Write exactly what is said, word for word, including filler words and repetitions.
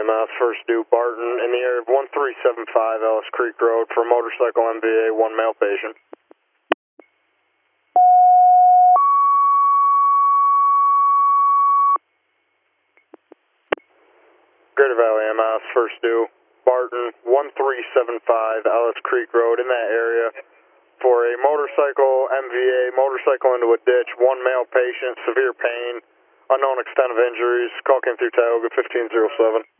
M S, first due Barton, in the area of one three seven five Ellis Creek Road for motorcycle M V A, one male patient. Greater Valley M S, first due Barton, one three seven five Ellis Creek Road, in that area for a motorcycle M V A, motorcycle into a ditch, one male patient, severe pain, unknown extent of injuries. Call came through Tioga fifteen oh seven.